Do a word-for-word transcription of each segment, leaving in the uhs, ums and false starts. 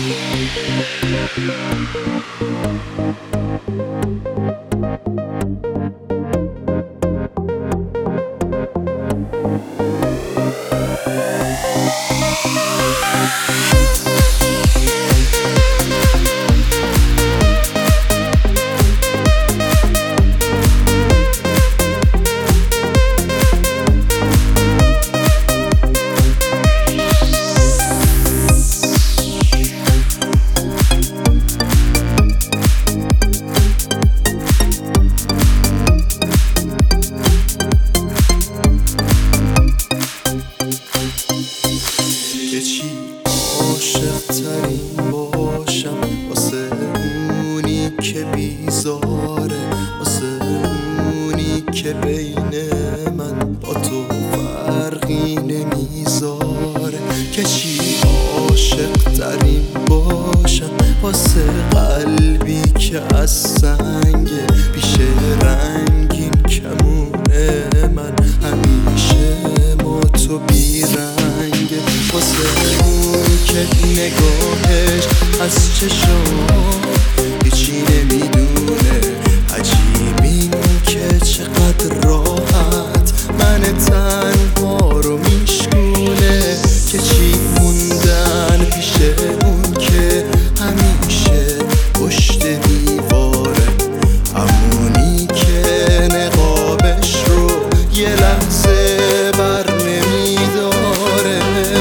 عاشق ترین باشم واسه اونی که بیزاره، واسه اونی که بین من با تو فرقی نمیذاره. که چی عاشق ترین باشم واسه قلبی که از سنگه، پیش رنگین کمونه من همیشه ما تو بیرنگه. واسه اون که نگاهش از چشم هیچی نمیدونه، عجیبین که چقدر راحت من تنها رو میشکونه. که چی موندن پیش اون که همیشه پشت دیواره، همونی که نقابش رو یه لحظه بر نمیداره.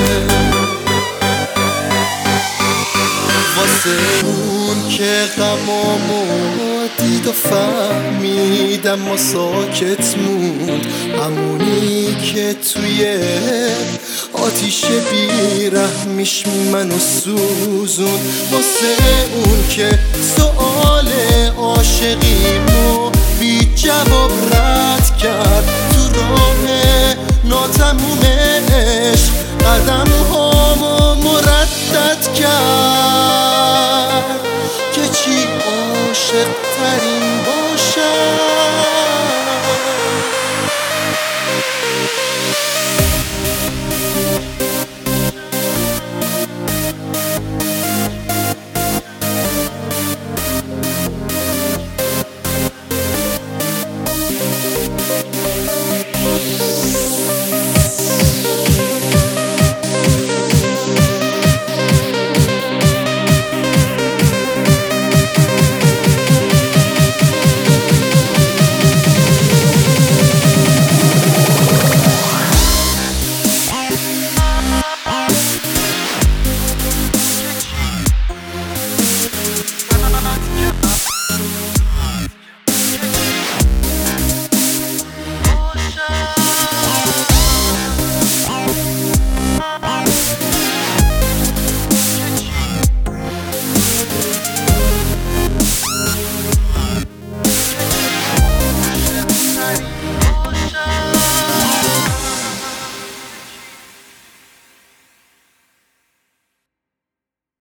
واسه اون که غمامو دید و فهمیدم و ساکت موند، همونی که توی آتیش بیرحمیش منو سوزون. واسه اون که سؤال عاشقیمو بی جواب رد کرد، تو راه ناتموم عشق قدم